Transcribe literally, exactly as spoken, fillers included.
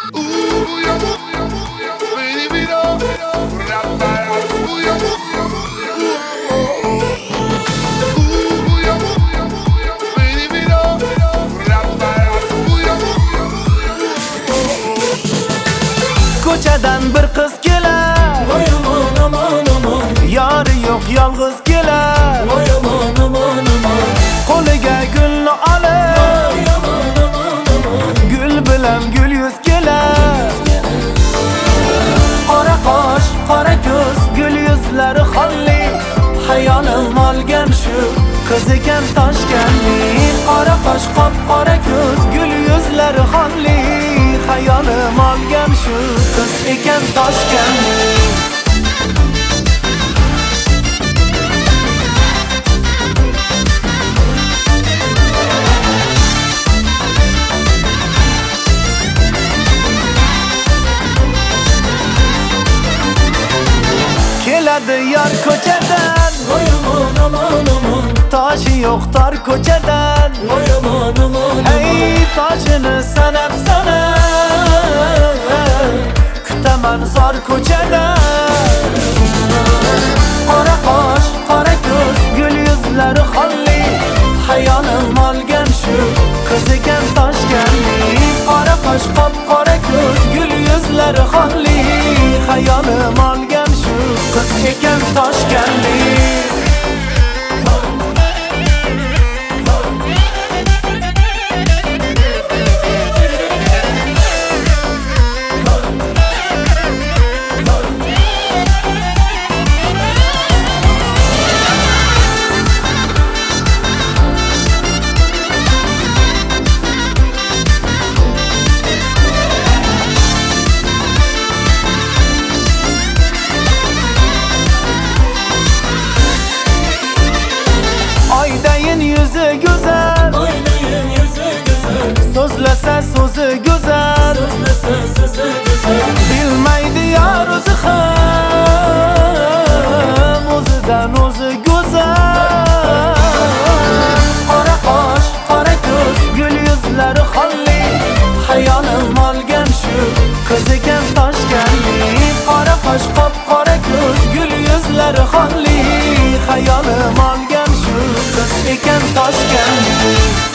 Ko'chadan bir qiz kelar, voy aman aman aman, yori yo'q yolg'iz kelar, voy aman aman aman, qo'liga gulni olib, voy aman aman aman, gul bilan gul yuz kelar. Qora qosh, qora ko'z, gul yuzlari xolli, hayolim olgan shu qiz ekan Toshkentlik. Qora qosh, qop qora ko'z, gul yuzlari xolli, hayolim olgan shu qiz ekan Toshkentlik. Keladi yor ko'chadan, voy aman aman aman, toshi yo'q tor ko'chadan, voy aman aman, hey toshini sanab sanab kutaman zor ko'chadan. Qora qosh, qora ko'z, gul yuzlari xolli, hayolim olgan shu qiz ekan Toshkentlik. Qora qosh, qop qora ko'z, gul yuzlari xolli, hayolim olgan shu qiz ekan Toshkentlik. Oydayin yuzi go'zal, oydayin yuzi go'zal, so'zlasa so'zi go'zal, so'zlasa so'zi go'zal, bilmaydi yor o'zi ham o'zidan o'zi go'zal. Qora qosh, qora ko'z, gul yuzlari xolli, hayolim olgan shu qiz ekan Toshkentlik. Qora qosh, qop qora ko'z, gul yuzlari xolli, hayolim olgan shu qiz ekan Toshkentlik.